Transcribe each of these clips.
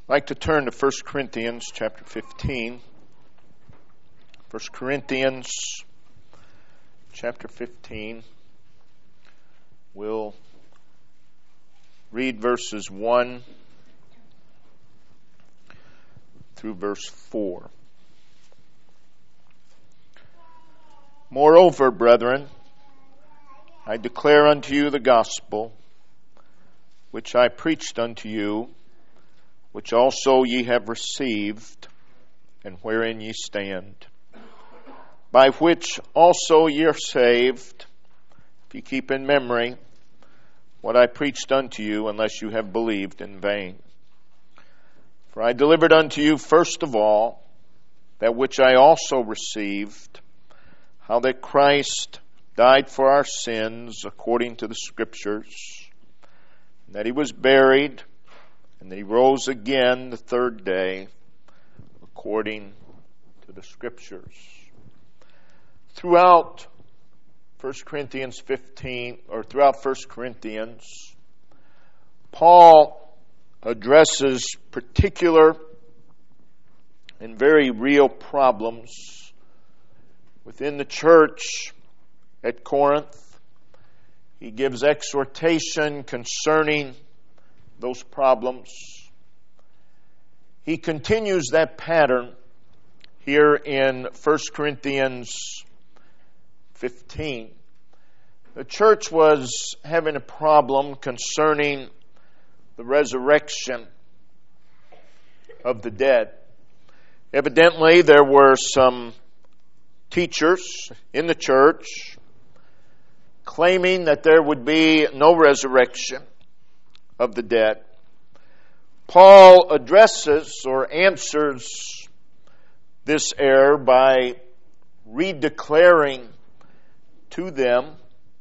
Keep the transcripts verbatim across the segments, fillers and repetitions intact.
I'd like to turn to First Corinthians chapter fifteen. First Corinthians chapter fifteen. We'll read verses one through verse four. Moreover, brethren, I declare unto you the gospel, which I preached unto you, which also ye have received, and wherein ye stand, by which also ye are saved, if ye keep in memory what I preached unto you, unless you have believed in vain. For I delivered unto you first of all that which I also received, how that Christ died for our sins according to the Scriptures, and that he was buried, and that he rose again the third day according to the Scriptures. Throughout First Corinthians fifteen, or throughout First Corinthians, Paul addresses particular and very real problems within the church at Corinth. He gives exhortation concerning those problems. He continues that pattern here in First Corinthians fifteen. The church was having a problem concerning the resurrection of the dead. Evidently, there were some teachers in the church claiming that there would be no resurrection of the dead. Paul addresses or answers this error by redeclaring to them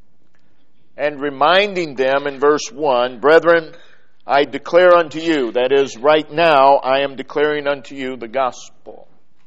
and reminding them in verse one, brethren, I declare unto you, that is, right now I am declaring unto you the gospel,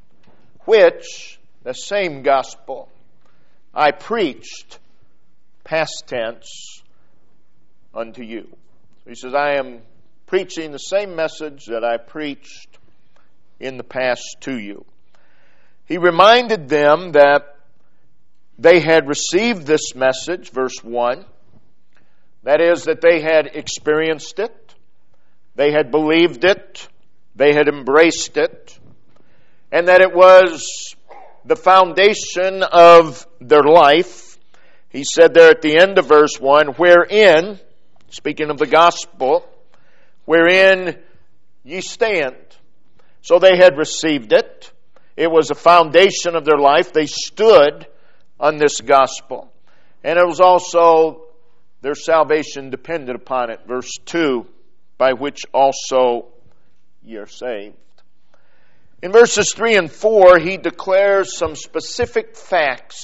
which, the same gospel, I preached, past tense, unto you. So he says, I am preaching the same message that I preached in the past to you. He reminded them that they had received this message, verse one. That is, that they had experienced it, they had believed it, they had embraced it, and that it was the foundation of their life. He said there at the end of verse one, wherein, speaking of the gospel, wherein ye stand. So they had received it. It was a foundation of their life. They stood on this gospel. And it was also their salvation depended upon it. Verse two, by which also ye are saved. In verses three and four, he declares some specific facts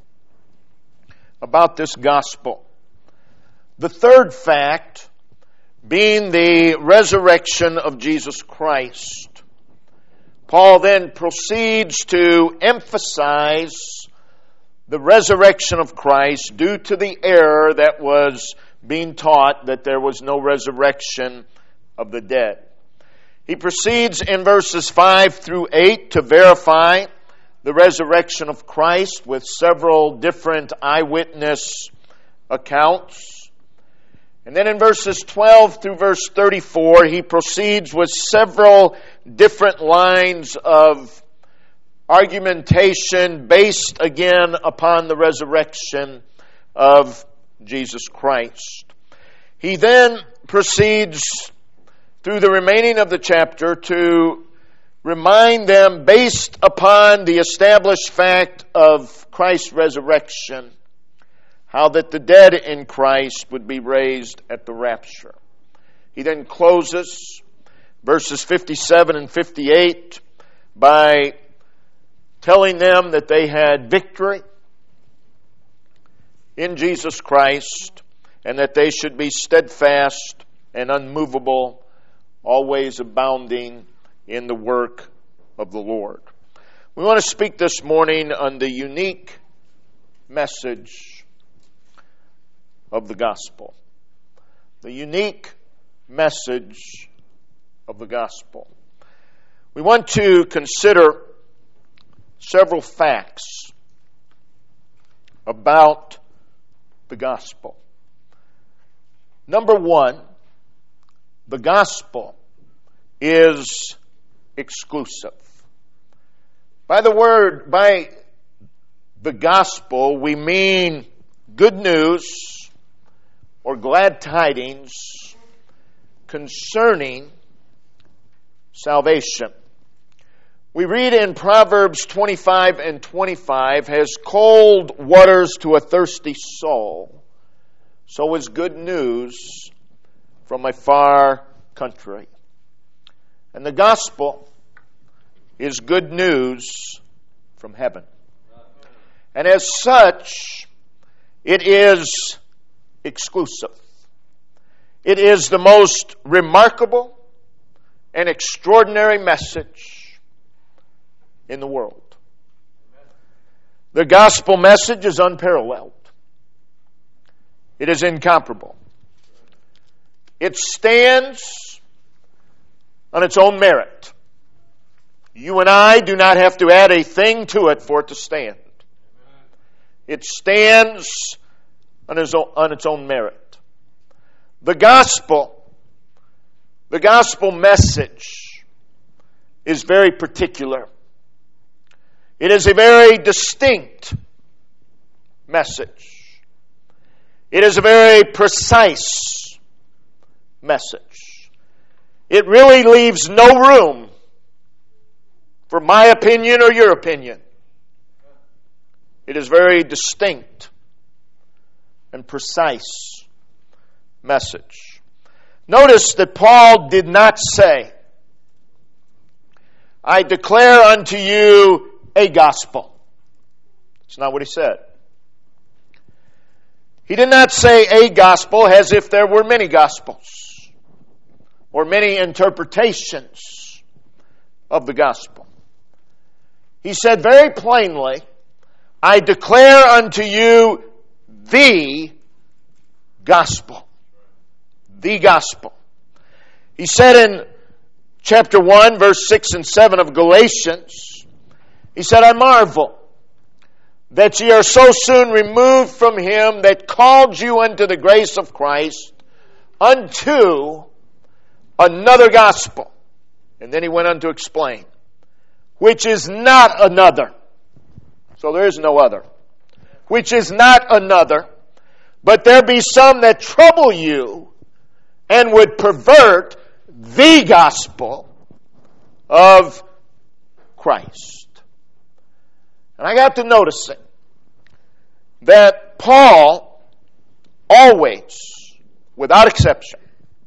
about this gospel. The third fact being the resurrection of Jesus Christ. Paul then proceeds to emphasize the resurrection of Christ due to the error that was being taught that there was no resurrection of the dead. He proceeds in verses five through eight to verify the resurrection of Christ with several different eyewitness accounts. And then in verses twelve through verse thirty-four, he proceeds with several different lines of argumentation based again upon the resurrection of Jesus Christ. He then proceeds through the remaining of the chapter to remind them, based upon the established fact of Christ's resurrection, how that the dead in Christ would be raised at the rapture. He then closes verses fifty-seven and fifty-eight by telling them that they had victory in Jesus Christ and that they should be steadfast and unmovable, always abounding in the work of the Lord. We want to speak this morning on the unique message of the gospel. The unique message of the gospel. We want to consider several facts about the gospel. Number one, the gospel is exclusive. By the word, by the gospel, we mean good news or glad tidings concerning salvation. We read in Proverbs twenty-five and twenty-five, "Has cold waters to a thirsty soul, so is good news from a far country." And the gospel is good news from heaven. And as such, it is exclusive. It is the most remarkable and extraordinary message in the world. The gospel message is unparalleled. It is incomparable. It stands on its own merit. You and I do not have to add a thing to it for it to stand. It stands on its own, on its own merit. The gospel, the gospel message is very particular. It is a very distinct message. It is a very precise message. It really leaves no room for my opinion or your opinion. It is very distinct and precise message. Notice that Paul did not say, "I declare unto you a gospel." That's not what he said. He did not say a gospel as if there were many gospels or many interpretations of the gospel. He said very plainly, "I declare unto you the gospel." The gospel. He said in chapter one, verse six and seven of Galatians, he said, "I marvel that ye are so soon removed from him that called you unto the grace of Christ unto another gospel." And then he went on to explain, "which is not another." So there is no other. "Which is not another, but there be some that trouble you and would pervert the gospel of Christ." And I got to noticing that Paul always, without exception,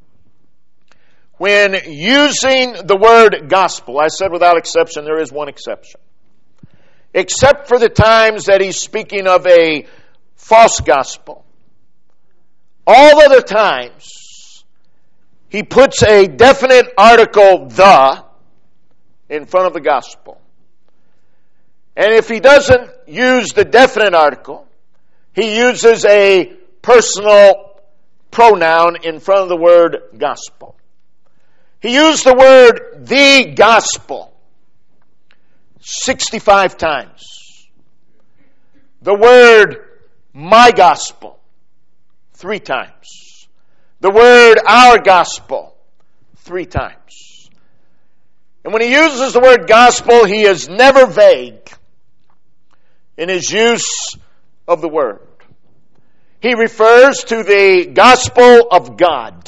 when using the word gospel, I said without exception, there is one exception. Except for the times that he's speaking of a false gospel. All other times, he puts a definite article, the, in front of the gospel. And if he doesn't use the definite article, he uses a personal pronoun in front of the word gospel. He used the word the gospel sixty-five times. The word my gospel three times. The word our gospel three times. And when he uses the word gospel, he is never vague in his use of the word. He refers to the gospel of God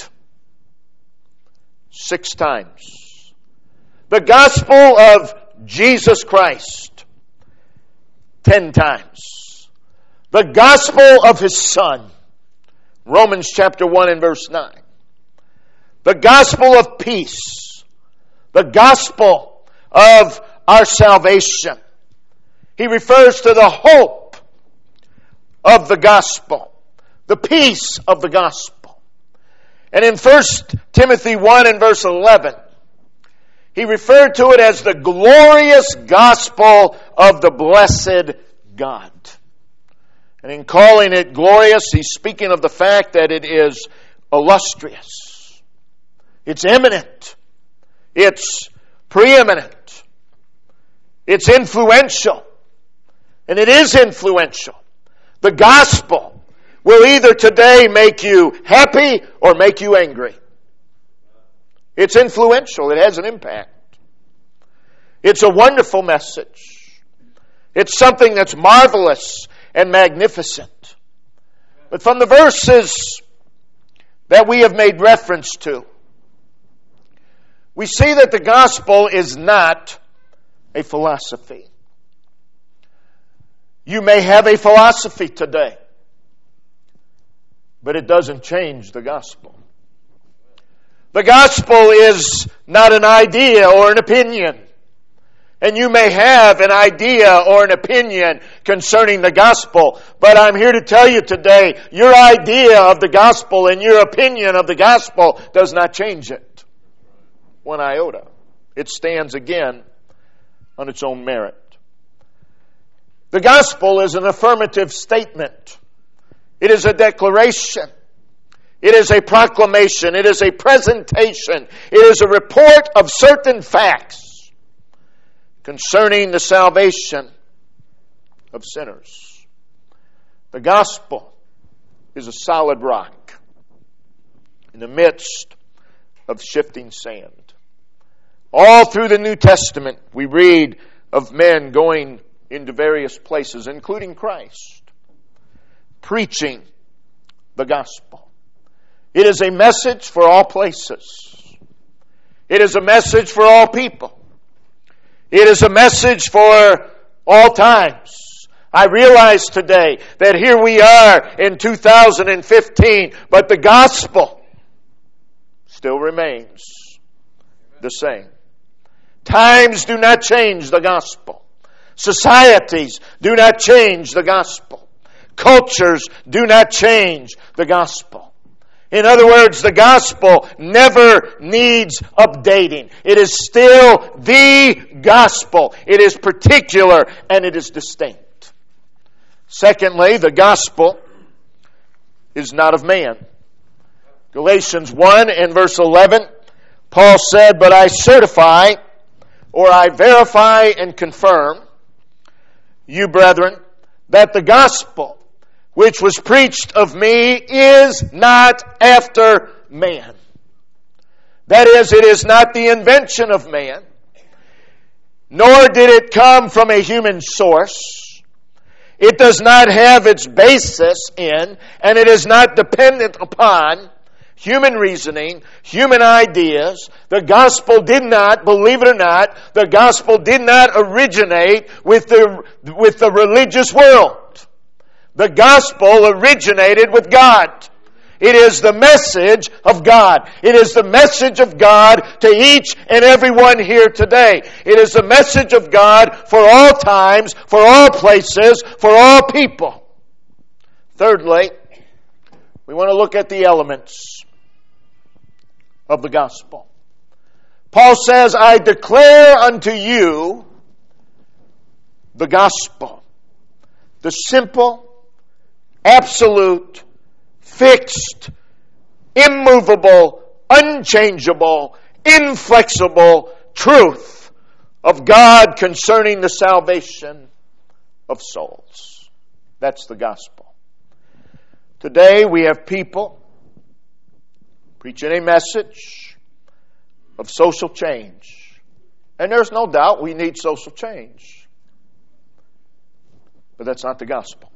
six times. The gospel of Jesus Christ ten times. The gospel of his Son, Romans chapter one and verse nine. The gospel of peace. The gospel of our salvation. He refers to the hope of the gospel, the peace of the gospel. And in First Timothy one and verse eleven, he referred to it as the glorious gospel of the blessed God. And in calling it glorious, he's speaking of the fact that it is illustrious. It's eminent. It's preeminent. It's influential. And it is influential. The gospel will either today make you happy or make you angry. It's influential. It has an impact. It's a wonderful message. It's something that's marvelous and magnificent. But from the verses that we have made reference to, we see that the gospel is not a philosophy. You may have a philosophy today, but it doesn't change the gospel. The gospel is not an idea or an opinion. And you may have an idea or an opinion concerning the gospel, but I'm here to tell you today, your idea of the gospel and your opinion of the gospel does not change it one iota. It stands again on its own merit. The gospel is an affirmative statement. It is a declaration. It is a proclamation. It is a presentation. It is a report of certain facts concerning the salvation of sinners. The gospel is a solid rock in the midst of shifting sand. All through the New Testament, we read of men going into various places, including Christ, preaching the gospel. It is a message for all places. It is a message for all people. It is a message for all times. I realize today that here we are in two thousand fifteen, but the gospel still remains the same. Times do not change the gospel. Societies do not change the gospel. Cultures do not change the gospel. In other words, the gospel never needs updating. It is still the gospel. It is particular and it is distinct. Secondly, the gospel is not of man. Galatians one and verse eleven, Paul said, "But I certify, or I verify and confirm, you brethren, that the gospel which was preached of me is not after man." That is, it is not the invention of man, nor did it come from a human source. It does not have its basis in, and it is not dependent upon human reasoning, human ideas. The gospel did not, believe it or not, the gospel did not originate with the, with the religious world. The gospel originated with God. It is the message of God. It is the message of God to each and every one here today. It is the message of God for all times, for all places, for all people. Thirdly, we want to look at the elements of the gospel. Paul says, "I declare unto you the gospel." The simple, absolute, fixed, immovable, unchangeable, inflexible truth of God concerning the salvation of souls. That's the gospel. Today we have people preaching a message of social change. And there's no doubt we need social change. But that's not the gospel.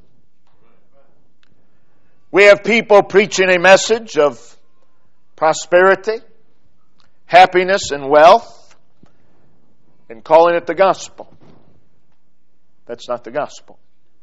We have people preaching a message of prosperity, happiness, and wealth, and calling it the gospel. That's not the gospel.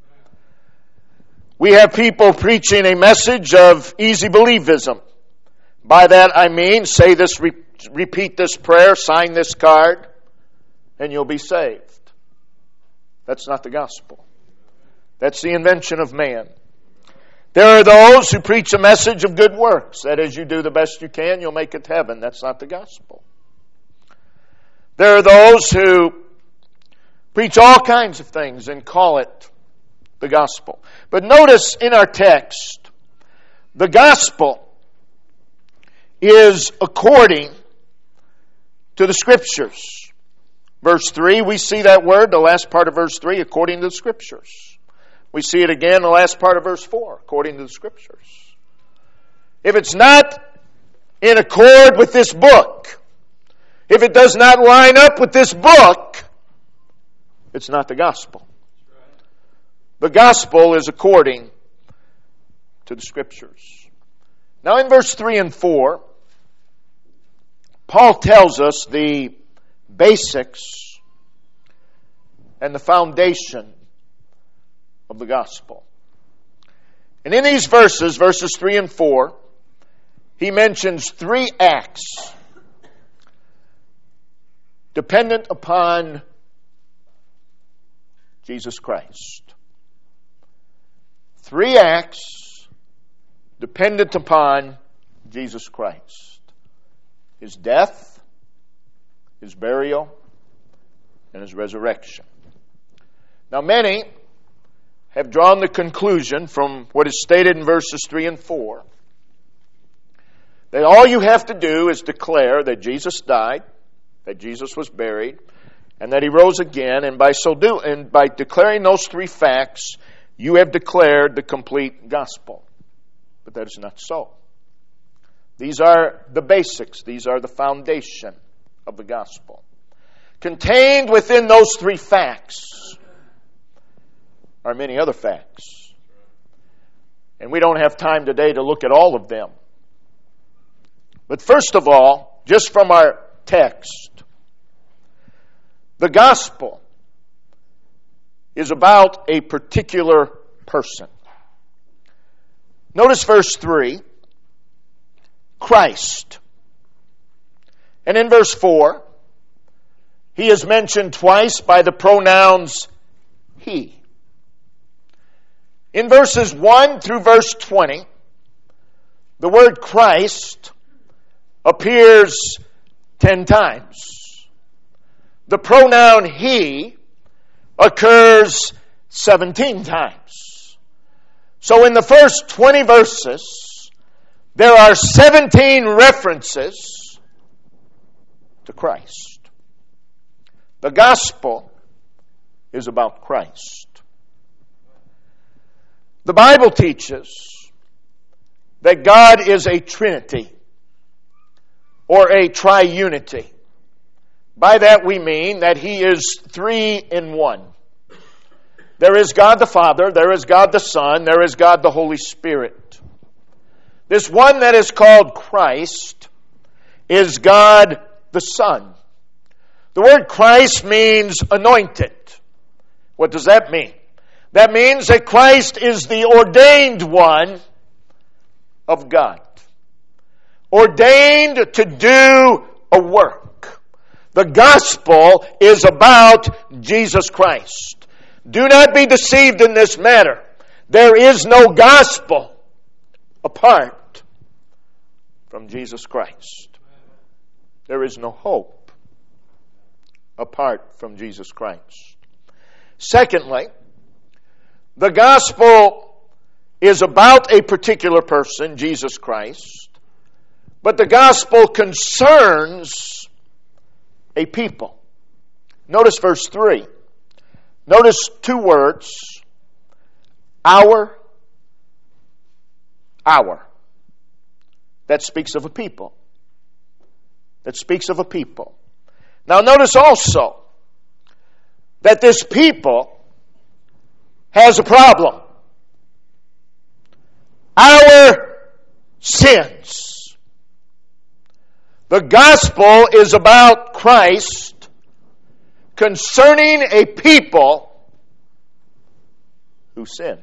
We have people preaching a message of easy believism. By that I mean, say this, re- repeat this prayer, sign this card, and you'll be saved. That's not the gospel. That's the invention of man. There are those who preach a message of good works. That is, you do the best you can, you'll make it to heaven. That's not the gospel. There are those who preach all kinds of things and call it the gospel. But notice in our text, the gospel is according to the Scriptures. Verse three, we see that word, the last part of verse three, according to the Scriptures. We see it again in the last part of verse four, according to the Scriptures. If it's not in accord with this book, if it does not line up with this book, it's not the gospel. The gospel is according to the Scriptures. Now in verse three and four, Paul tells us the basics and the foundation of the gospel. And in these verses, verses three and four, he mentions three acts dependent upon Jesus Christ. Three acts dependent upon Jesus Christ. His death, His burial, and His resurrection. Now many have drawn the conclusion from what is stated in verses three and four that all you have to do is declare that Jesus died, that Jesus was buried, and that He rose again, and by so do and by declaring those three facts, you have declared the complete gospel. But that is not so. These are the basics. These are the foundation of the gospel. Contained within those three facts are many other facts. And we don't have time today to look at all of them. But first of all, just from our text, the gospel is about a particular person. Notice verse three, Christ. And in verse four, He is mentioned twice by the pronouns He. In verses one through verse twenty, the word Christ appears ten times. The pronoun He occurs seventeen times. So in the first twenty verses, there are seventeen references to Christ. The gospel is about Christ. The Bible teaches that God is a Trinity or a triunity. By that we mean that He is three in one. There is God the Father, there is God the Son, there is God the Holy Spirit. This one that is called Christ is God the Son. The word Christ means anointed. What does that mean? That means that Christ is the ordained one of God. Ordained to do a work. The gospel is about Jesus Christ. Do not be deceived in this matter. There is no gospel apart from Jesus Christ. There is no hope apart from Jesus Christ. Secondly, the gospel is about a particular person, Jesus Christ, but the gospel concerns a people. Notice verse three. Notice two words. Our. Our. That speaks of a people. That speaks of a people. Now notice also that this people has a problem. Our sins. The gospel is about Christ concerning a people who sin.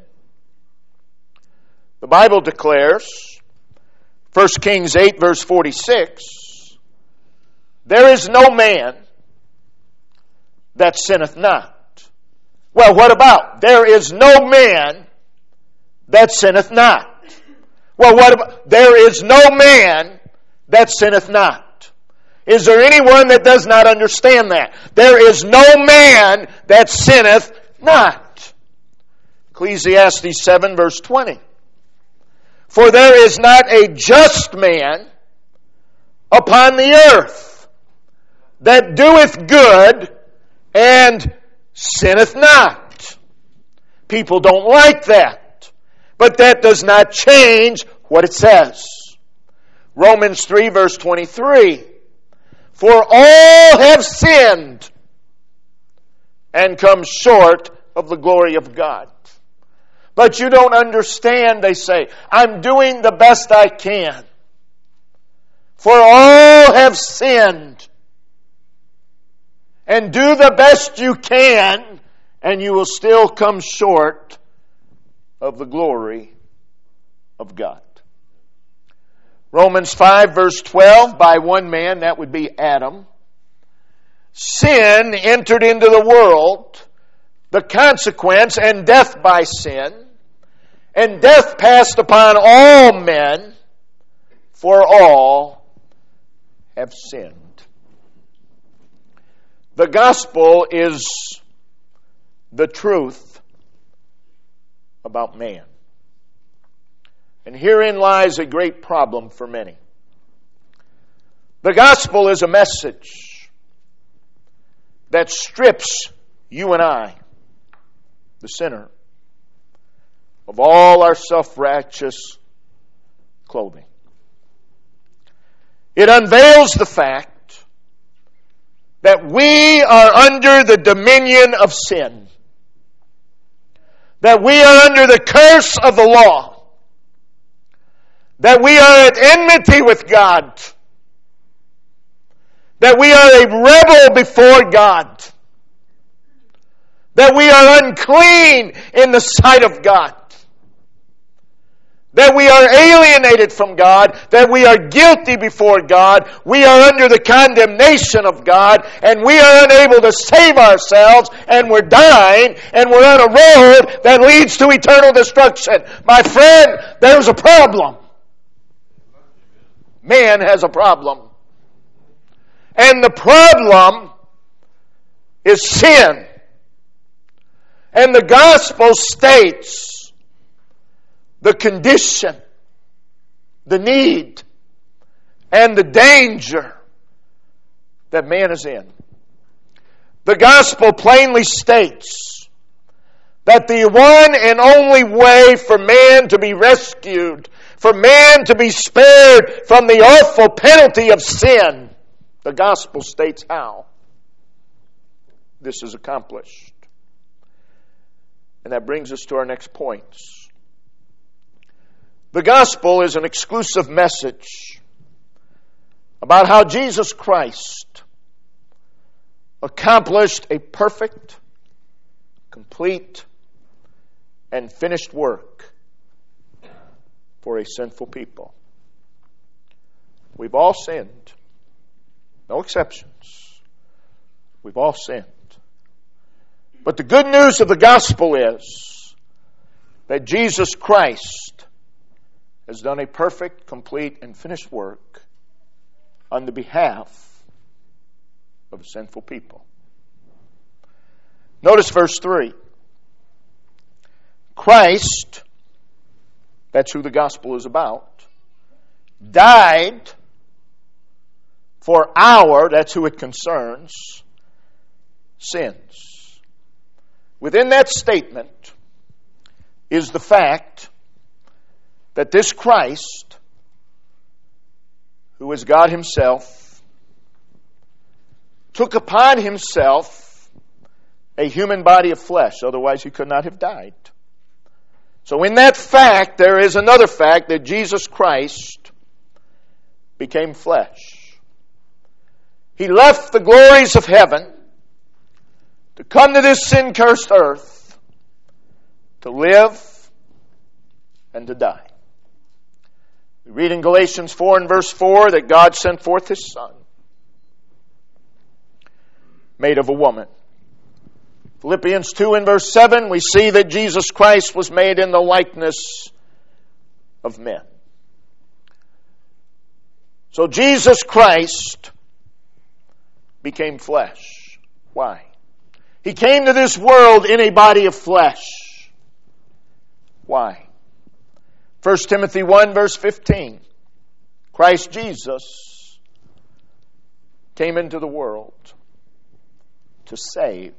The Bible declares, First Kings eight verse forty-six, there is no man that sinneth not. Well, what about? There is no man that sinneth not. Well, what about? There is no man that sinneth not. Is there anyone that does not understand that? There is no man that sinneth not. Ecclesiastes seven verse twenty. For there is not a just man upon the earth. that doeth good and sinneth not. People don't like that. But that does not change what it says. Romans three verse twenty-three. For all have sinned and come short of the glory of God. But you don't understand, they say. I'm doing the best I can. For all have sinned. And do the best you can, and you will still come short of the glory of God. Romans five verse twelve, by one man, that would be Adam, sin entered into the world, the consequence, and death by sin, and death passed upon all men, for all have sinned. The gospel is the truth about man. And herein lies a great problem for many. The gospel is a message that strips you and I, the sinner, of all our self-righteous clothing. It unveils the fact that we are under the dominion of sin. That we are under the curse of the law. That we are at enmity with God. That we are a rebel before God. That we are unclean in the sight of God. That we are alienated from God, that we are guilty before God, we are under the condemnation of God, and we are unable to save ourselves, and we're dying, and we're on a road that leads to eternal destruction. My friend, there's a problem. Man has a problem. And the problem is sin. And the gospel states the condition, the need, and the danger that man is in. The gospel plainly states that the one and only way for man to be rescued, for man to be spared from the awful penalty of sin, the gospel states how this is accomplished. And that brings us to our next points. The gospel is an exclusive message about how Jesus Christ accomplished a perfect, complete, and finished work for a sinful people. We've all sinned. No exceptions. We've all sinned. But the good news of the gospel is that Jesus Christ has done a perfect, complete, and finished work on the behalf of sinful people. Notice verse three. Christ, that's who the gospel is about, died for our, that's who it concerns, sins. Within that statement is the fact that this Christ, who is God Himself, took upon Himself a human body of flesh. Otherwise He could not have died. So in that fact, there is another fact that Jesus Christ became flesh. He left the glories of heaven to come to this sin-cursed earth to live and to die. We read in Galatians four and verse four that God sent forth His Son, made of a woman. Philippians two and verse seven, we see that Jesus Christ was made in the likeness of men. So Jesus Christ became flesh. Why? He came to this world in a body of flesh. Why? First Timothy one verse fifteen. Christ Jesus came into the world to save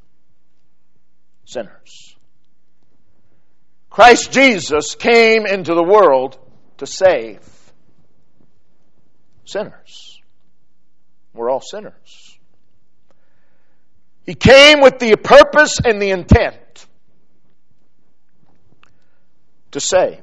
sinners. Christ Jesus came into the world to save sinners. We're all sinners. He came with the purpose and the intent to save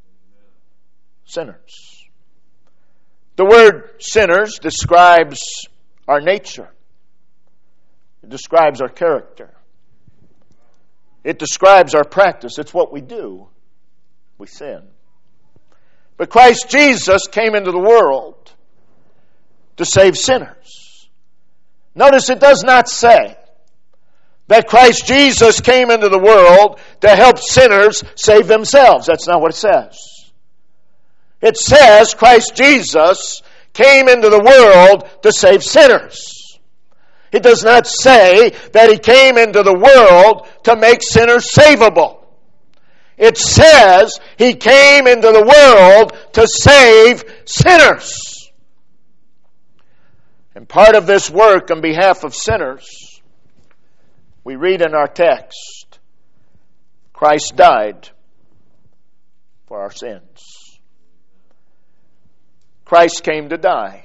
sinners. The word sinners describes our nature. It describes our character. It describes our practice. It's what we do. We sin. But Christ Jesus came into the world to save sinners. Notice it does not say that Christ Jesus came into the world to help sinners save themselves. That's not what it says. It says Christ Jesus came into the world to save sinners. It does not say that He came into the world to make sinners savable. It says He came into the world to save sinners. And part of this work on behalf of sinners, we read in our text, Christ died for our sins. Christ came to die.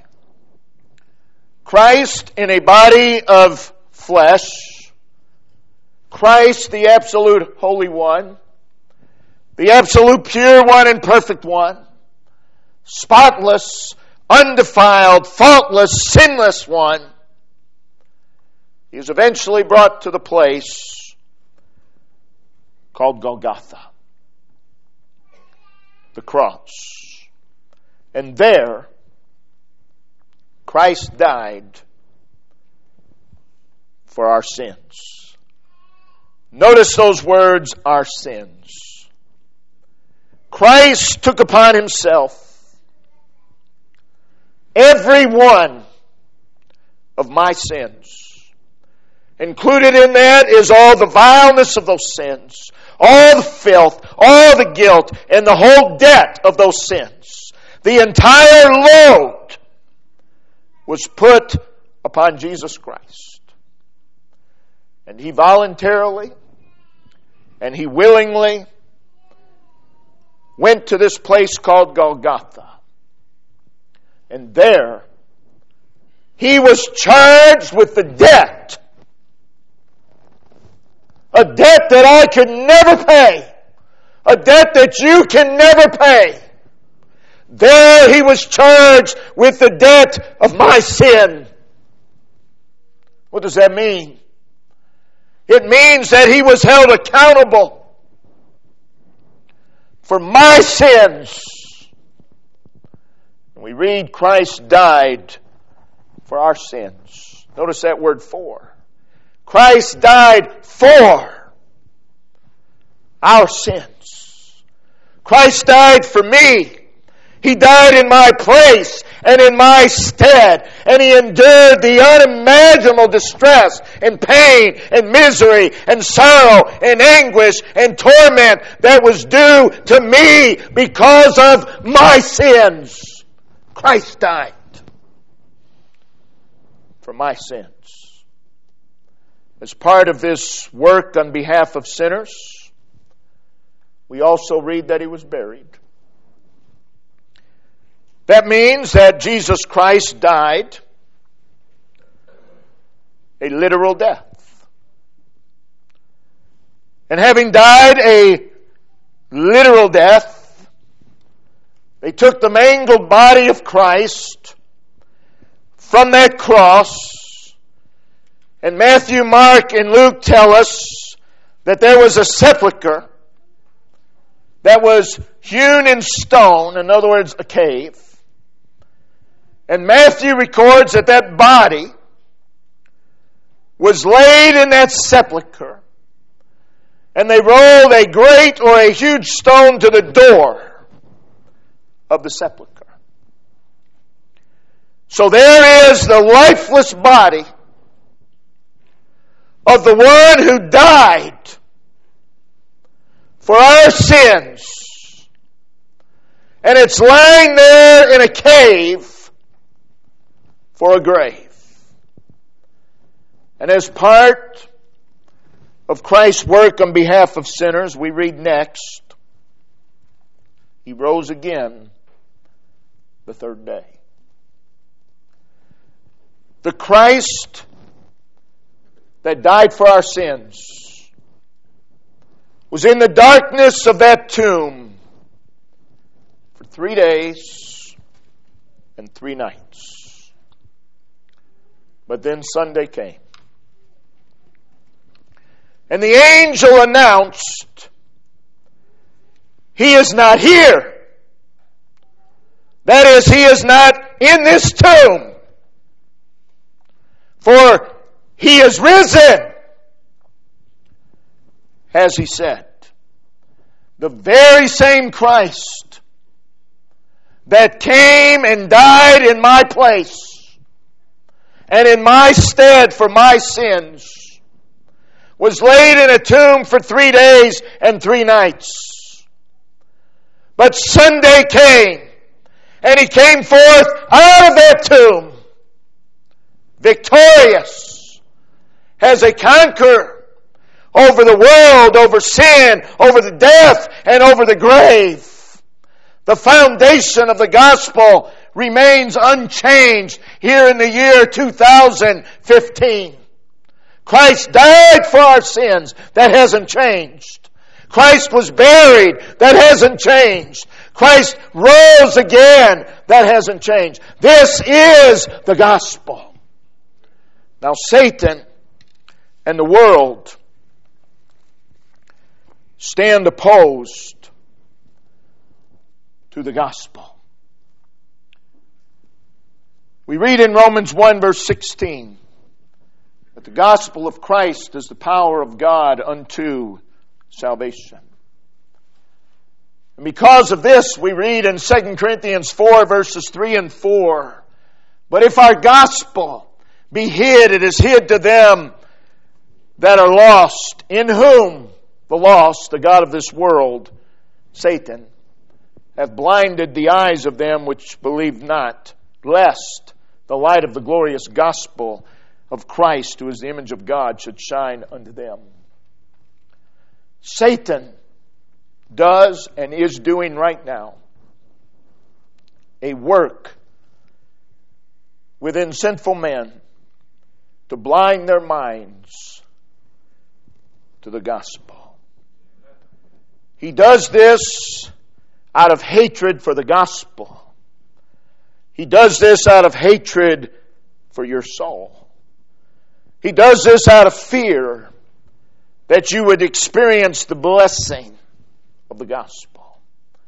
Christ in a body of flesh, Christ the absolute Holy One, the absolute pure one and perfect one, spotless, undefiled, faultless, sinless one, He is eventually brought to the place called Golgotha, the cross. And there, Christ died for our sins. Notice those words, our sins. Christ took upon Himself every one of my sins. Included in that is all the vileness of those sins, all the filth, all the guilt, and the whole debt of those sins. The entire load was put upon Jesus Christ. And He voluntarily and He willingly went to this place called Golgotha. And there, He was charged with the debt. A debt that I could never pay. A debt that you can never pay. There He was charged with the debt of my sin. What does that mean? It means that He was held accountable for my sins. And we read Christ died for our sins. Notice that word for. Christ died for our sins. Christ died for me. He died in my place and in my stead. And He endured the unimaginable distress and pain and misery and sorrow and anguish and torment that was due to me because of my sins. Christ died for my sins. As part of this work on behalf of sinners, we also read that He was buried. That means that Jesus Christ died a literal death. And having died a literal death, they took the mangled body of Christ from that cross. And Matthew, Mark, and Luke tell us that there was a sepulcher that was hewn in stone, in other words, a cave. And Matthew records that that body was laid in that sepulcher. And they rolled a great or a huge stone to the door of the sepulcher. So there is the lifeless body of the one who died for our sins. And it's lying there in a cave for a grave. And as part of Christ's work on behalf of sinners, we read next, He rose again the third day. The Christ that died for our sins was in the darkness of that tomb for three days and three nights. But then Sunday came. And the angel announced, He is not here. That is, He is not in this tomb. For He is risen. As He said, the very same Christ that came and died in my place and in my stead for my sins was laid in a tomb for three days and three nights. But Sunday came, and He came forth out of that tomb, victorious as a conqueror over the world, over sin, over the death, and over the grave. The foundation of the gospel remains unchanged here in the year two thousand fifteen. Christ died for our sins. That hasn't changed. Christ was buried. That hasn't changed. Christ rose again. That hasn't changed. This is the gospel. Now Satan and the world stand opposed to the gospel. We read in Romans one verse sixteen that the gospel of Christ is the power of God unto salvation. And because of this, we read in Second Corinthians four verses three and four, but if our gospel be hid, it is hid to them that are lost, in whom the lost, the god of this world, Satan, hath blinded the eyes of them which believe not, lest the light of the glorious gospel of Christ, who is the image of God, should shine unto them. Satan does and is doing right now a work within sinful men to blind their minds to the gospel. He does this out of hatred for the gospel. He does this out of hatred for your soul. He does this out of fear that you would experience the blessing of the gospel.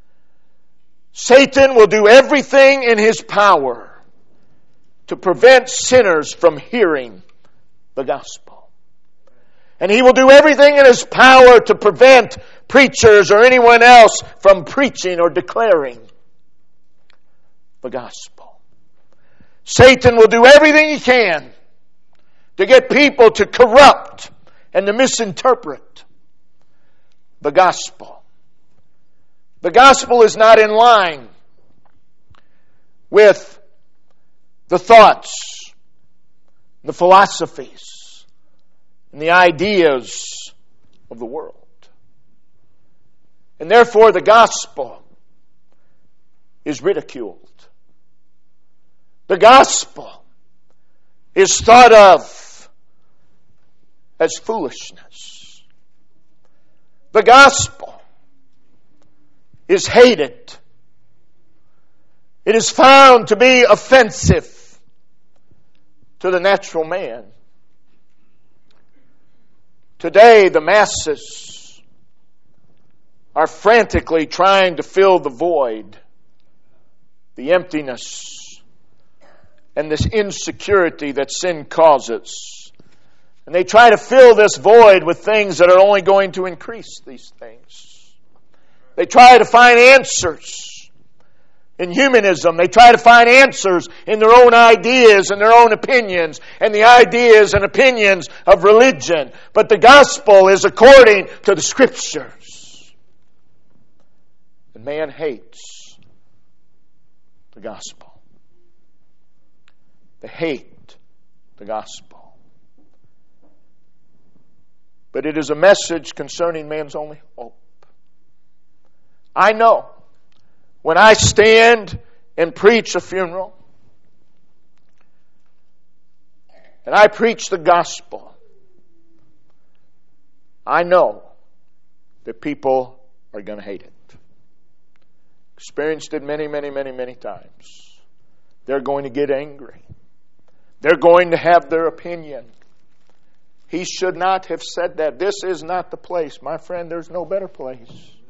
Satan will do everything in his power to prevent sinners from hearing the gospel. And he will do everything in his power to prevent preachers or anyone else from preaching or declaring the gospel. Satan will do everything he can to get people to corrupt and to misinterpret the gospel. The gospel is not in line with the thoughts, the philosophies, and the ideas of the world. And therefore the gospel is ridiculed. The gospel is thought of as foolishness. The gospel is hated. It is found to be offensive to the natural man. Today, the masses are frantically trying to fill the void, the emptiness, and this insecurity that sin causes. And they try to fill this void with things that are only going to increase these things. They try to find answers in humanism. They try to find answers in their own ideas and their own opinions and the ideas and opinions of religion. But the gospel is according to the Scriptures. And man hates the gospel. They hate the gospel. but it is a message concerning man's only hope. I know when I stand and preach a funeral, and I preach the gospel, I know that people are going to hate it. Experienced it many, many, many, many times. They're going to get angry. They're going to have their opinion. He should not have said that. This is not the place. My friend, there's no better place.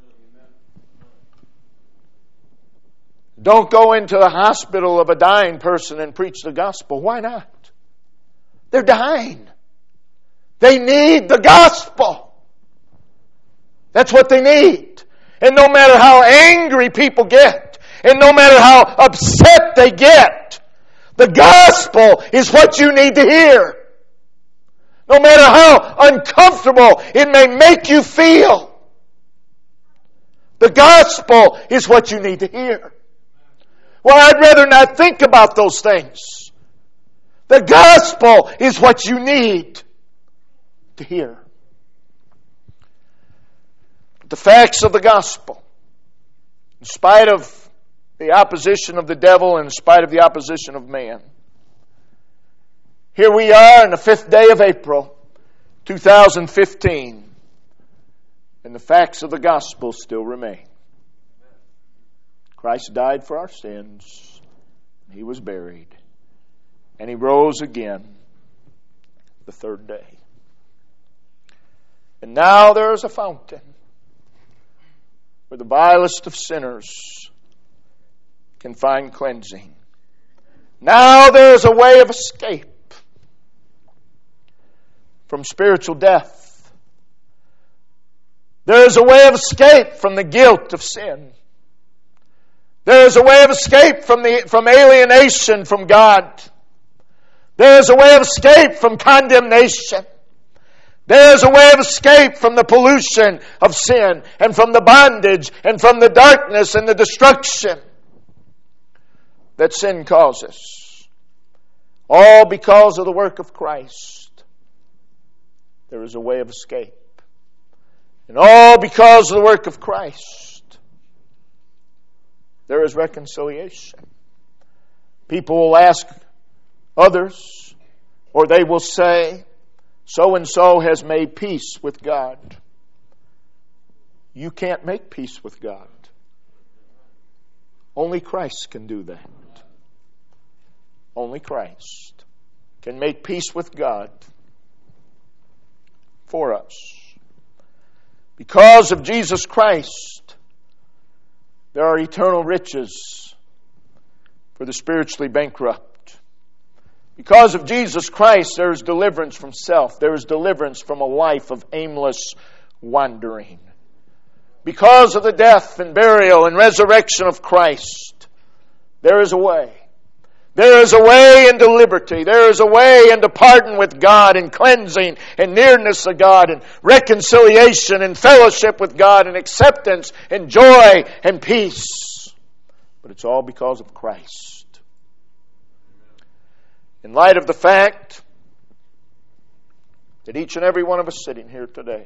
Don't go into the hospital of a dying person and preach the gospel. Why not? They're dying. They need the gospel. That's what they need. And no matter how angry people get, and no matter how upset they get, the gospel is what you need to hear. No matter how uncomfortable it may make you feel, the gospel is what you need to hear. Well, I'd rather not think about those things. The gospel is what you need to hear. The facts of the gospel, in spite of the opposition of the devil and in spite of the opposition of man. Here we are on the fifth day of April, two thousand fifteen, and the facts of the gospel still remain. Christ died for our sins. He was buried. And He rose again the third day. And now there is a fountain where the vilest of sinners can find cleansing. Now there is a way of escape from spiritual death. There is a way of escape from the guilt of sin. There is a way of escape from the from alienation from God. There is a way of escape from condemnation. There is a way of escape from the pollution of sin and from the bondage and from the darkness and the destruction that sin causes. All because of the work of Christ. There is a way of escape. And all because of the work of Christ. There is reconciliation. People will ask others, or they will say, so-and-so has made peace with God. You can't make peace with God. Only Christ can do that. Only Christ can make peace with God for us. Because of Jesus Christ, there are eternal riches for the spiritually bankrupt. Because of Jesus Christ, there is deliverance from self. There is deliverance from a life of aimless wandering. Because of the death and burial and resurrection of Christ, there is a way. There is a way into liberty. There is a way into pardon with God and cleansing and nearness to God and reconciliation and fellowship with God and acceptance and joy and peace. But it's all because of Christ. In light of the fact that each and every one of us sitting here today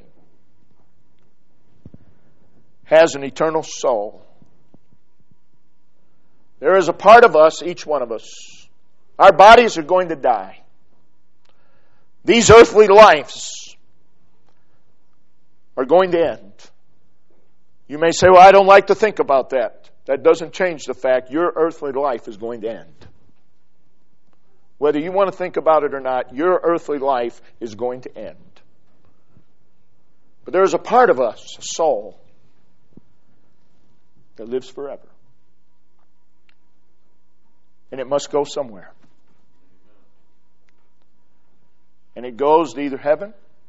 has an eternal soul, there is a part of us, each one of us, our bodies are going to die. These earthly lives are going to end. You may say, well, I don't like to think about that. That doesn't change the fact your earthly life is going to end. Whether you want to think about it or not, your earthly life is going to end. But there is a part of us, a soul, that lives forever. And it must go somewhere. And it goes to either heaven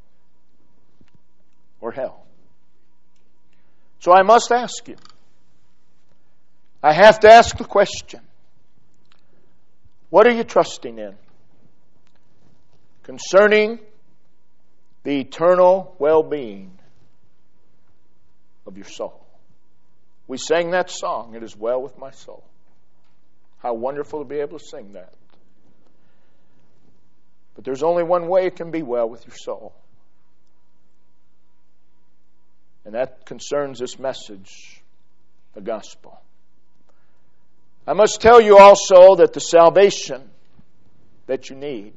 or hell. So I must ask you. I have to ask the question. What are you trusting in concerning the eternal well-being of your soul? We sang that song, It Is Well With My Soul. How wonderful to be able to sing that. But there's only one way it can be well with your soul. And that concerns this message, the gospel. I must tell you also that the salvation that you need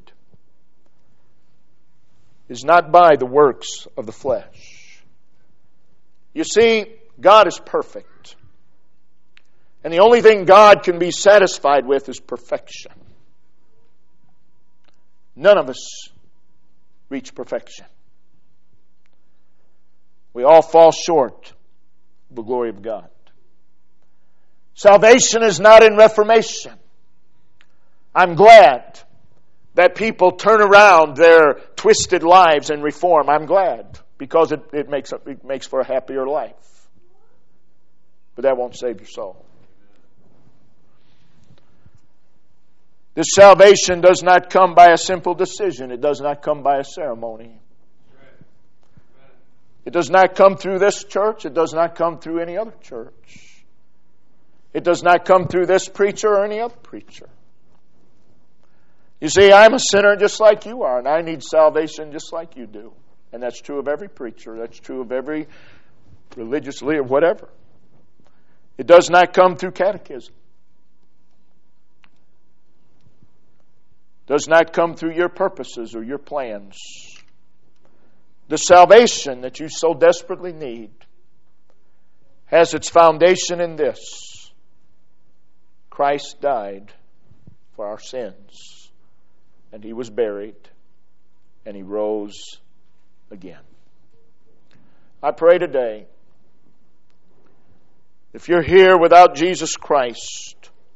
is not by the works of the flesh. You see, God is perfect. And the only thing God can be satisfied with is perfection. None of us reach perfection. We all fall short of the glory of God. Salvation is not in reformation. I'm glad that people turn around their twisted lives and reform. I'm glad, because it, it, makes, it makes for a happier life. But that won't save your soul. This salvation does not come by a simple decision. It does not come by a ceremony. It does not come through this church. It does not come through any other church. It does not come through this preacher or any other preacher. You see, I'm a sinner just like you are, and I need salvation just like you do. And that's true of every preacher. That's true of every religious leader, whatever. It does not come through catechism. Does not come through your purposes or your plans. The salvation that you so desperately need has its foundation in this: Christ died for our sins, and He was buried, and He rose again. I pray today, if you're here without Jesus Christ,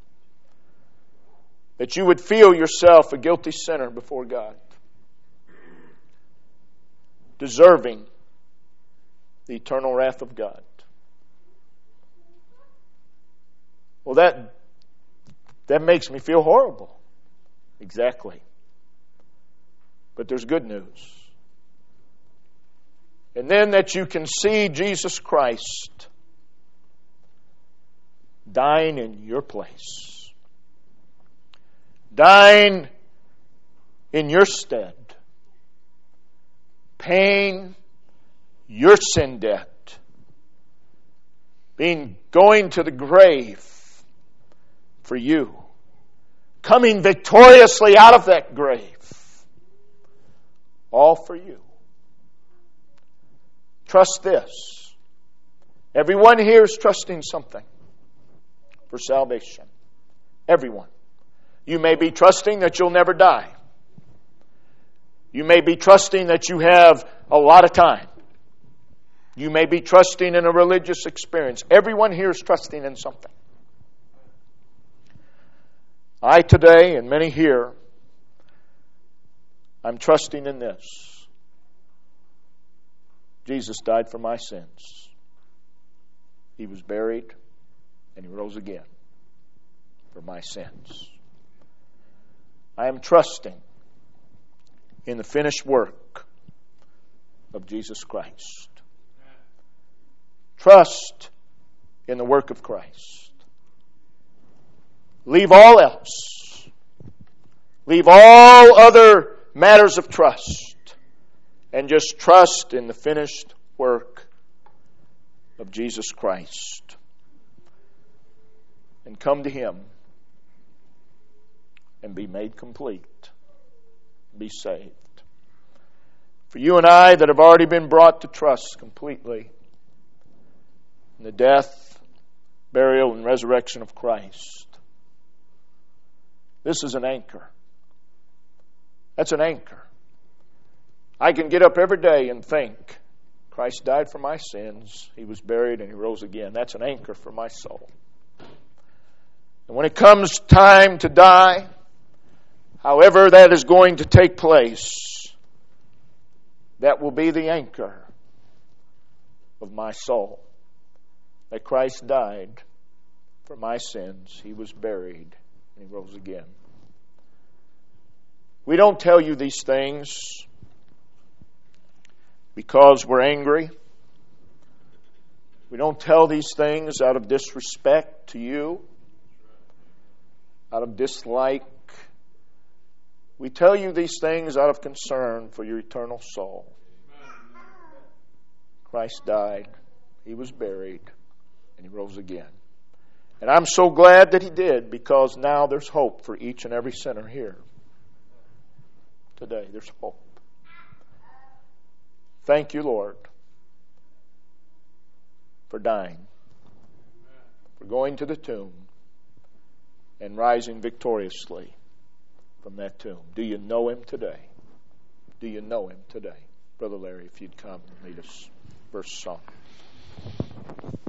that you would feel yourself a guilty sinner before God, deserving the eternal wrath of God. Well, that that makes me feel horrible. Exactly. But there's good news. And then that you can see Jesus Christ dying in your place. Dying in your stead. Paying your sin debt. Being going to the grave for you. Coming victoriously out of that grave. All for you. Trust this. Everyone here is trusting something for salvation. Everyone. You may be trusting that you'll never die. You may be trusting that you have a lot of time. You may be trusting in a religious experience. Everyone here is trusting in something. I today, and many here, I'm trusting in this. Jesus died for my sins. He was buried, and He rose again for my sins. I am trusting in the finished work of Jesus Christ. Trust in the work of Christ. Leave all else. Leave all other matters of trust. And just trust in the finished work of Jesus Christ. And come to Him and be made complete. Be saved. For you and I that have already been brought to trust completely in the death, burial, and resurrection of Christ, this is an anchor. That's an anchor. I can get up every day and think, Christ died for my sins, He was buried, and He rose again. That's an anchor for my soul. And when it comes time to die, however that is going to take place, that will be the anchor of my soul. That Christ died for my sins, He was buried, and He rose again. We don't tell you these things because we're angry. We don't tell these things out of disrespect to you, out of dislike. We tell you these things out of concern for your eternal soul. Christ died He was buried, and He rose again. And I'm so glad that He did, because now there's hope for each and every sinner here. Today, there's hope. Thank you, Lord, for dying, for going to the tomb, and rising victoriously from that tomb. Do you know Him today? Do you know Him today? Brother Larry, if you'd come and lead us first song.